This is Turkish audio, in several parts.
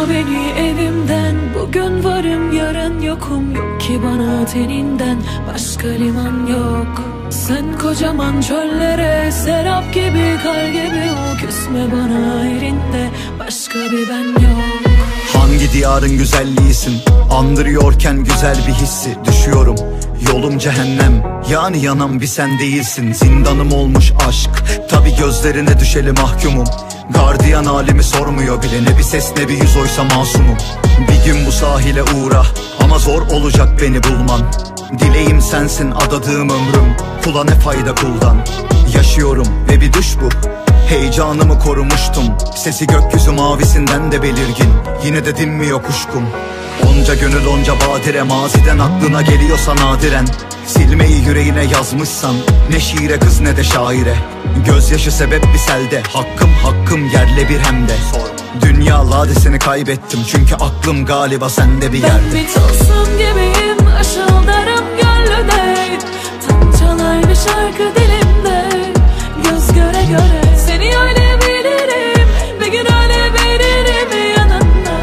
Kovma beni evimden, bugün varım yarın yokum. Yok ki bana teninden başka liman yok. Sen kocaman çöllere, serap gibi kar gibi ol. Küsme bana elinde, başka bir ben yok. Hangi diyarın güzelliğisin, andırıyorken güzel bir hissi. Düşüyorum, yolum cehennem, yani yanan bir sen değilsin. Zindanım olmuş aşk, tabi gözlerine düşeli mahkumum. Gardiyan halimi sormuyor bile, ne bir ses ne bir yüz, oysa masumum. Bir gün bu sahile uğra, ama zor olacak beni bulman. Dileğim sensin adadığım ömrüm, kula ne fayda kuldan. Yaşıyorum ve bir düş bu, heyecanımı korumuştum. Sesi gökyüzü mavisinden de belirgin, yine de dinmiyor kuşkum. Onca gönül onca badire, maziden aklına geliyorsa nadiren. Silmeyi yüreğine yazmışsan, ne şiire kız ne de şaire. Gözyaşı sebep bir selde, hakkım yerle bir hem de. Dünya ladesini kaybettim, çünkü aklım galiba sende bir yerde. Ben bir tılsım gibiyim, ışıldarım gönlüne. Tam çalar bir şarkı dilimde, göz göre göre. Seni öyle bilirim, bir gün öyle bilirim yanında.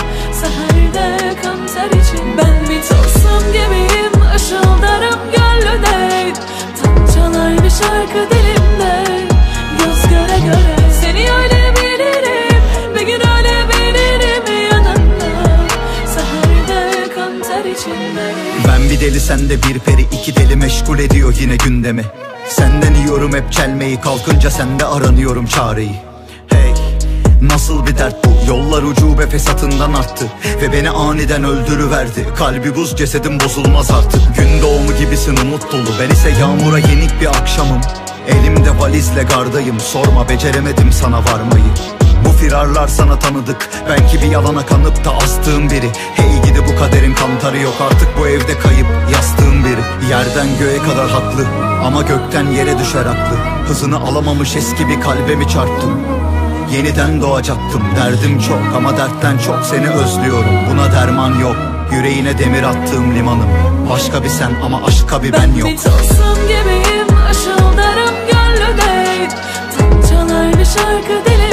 Seherde kanser için. Ben bir tılsım gibiyim, ışıldarım gönlüne. Tam çalar bir şarkı dilimde, göz göre göre. Seni öyle bilirim, bir gün öyle bilirim yanında. Seherde kanser içinde. Ben bir deli sende bir peri, iki deli meşgul ediyor yine gündemi. Senden yiyorum hep çelmeyi, kalkınca sende aranıyorum çareyi. Hey, nasıl bir dert bu, yollar ucube fesatından arttı. Ve beni aniden öldürüverdi, kalbi buz cesedim bozulmaz artık. Gün doğumu gibisin umut dolu, ben ise yağmura yenik bir akşamım. Elimde valizle gardayım, sorma beceremedim sana varmayı. Bu firarlar sana tanıdık, belki bir yalana kanıp da astığım biri. Hey gidi bu kaderin kantarı yok, artık bu evde kayıp yastığım biri. Yerden göğe kadar haklı, ama gökten yere düşer aklı. Hızını alamamış eski bir kalbe mi çarptım? Yeniden doğacaktım, derdim çok ama dertten çok seni özlüyorum. Buna derman yok, yüreğine demir attığım limanım. Başka bir sen ama aşka bir ben yok. Ben bir tılsım gibiyim, ışıldarım gönlüne. Tam çalar bir şarkı dilimde,